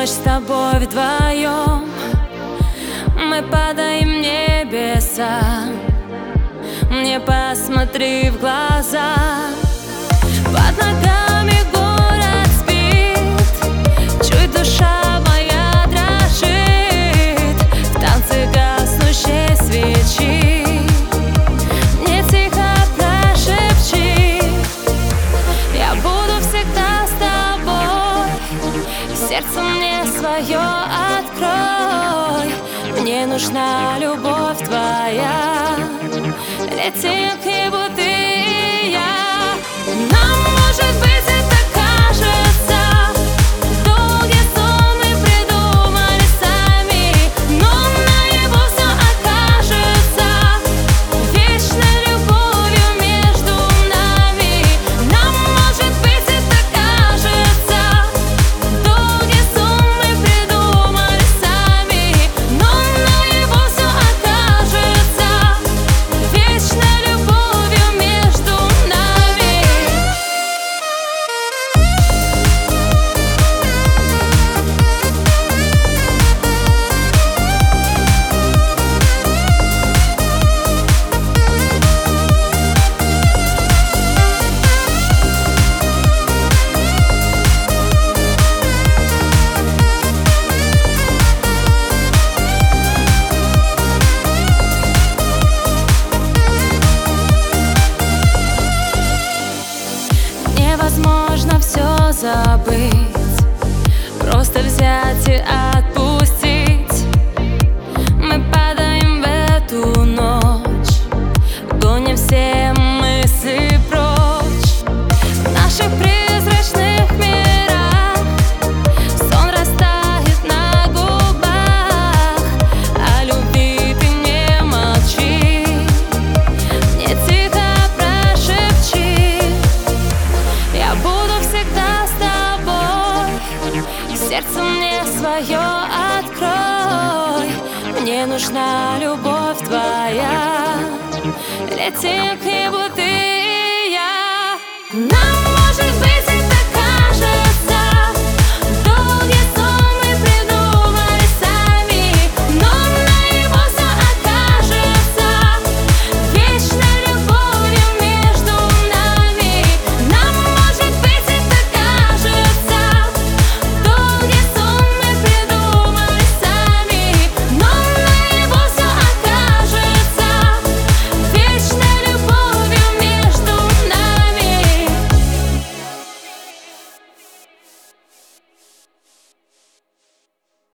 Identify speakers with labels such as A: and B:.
A: ночь с тобой вдвоем, мы падаем в небеса. Мне посмотри в глаза. Под ногами город спит, чуть душа моя дрожит в танце гаснущей свечи. Мне тихо прошепчи: я буду всегда с тобой, сердце мне свое открой. Мне нужна любовь твоя, летим к небу ты и я. Нам, может быть, это кажется долгий сон мы придумали сами, но наяву все окажется вечной любовью между нами. Нам, может быть, это кажется долгий сон мы придумали сами, но наяву все окажется вечной любовью между нами. Невозможно все забыть, просто взять и отпустить. Мы падаем в эту ночь, гоним все мысли прочь. В наших призрачных мирах сон растает на губах. О любви ты не молчи, мне тихо прошепчи: я буду всегда с тобой, сердце мне свое открой. Мне нужна любовь твоя, летим к небу ты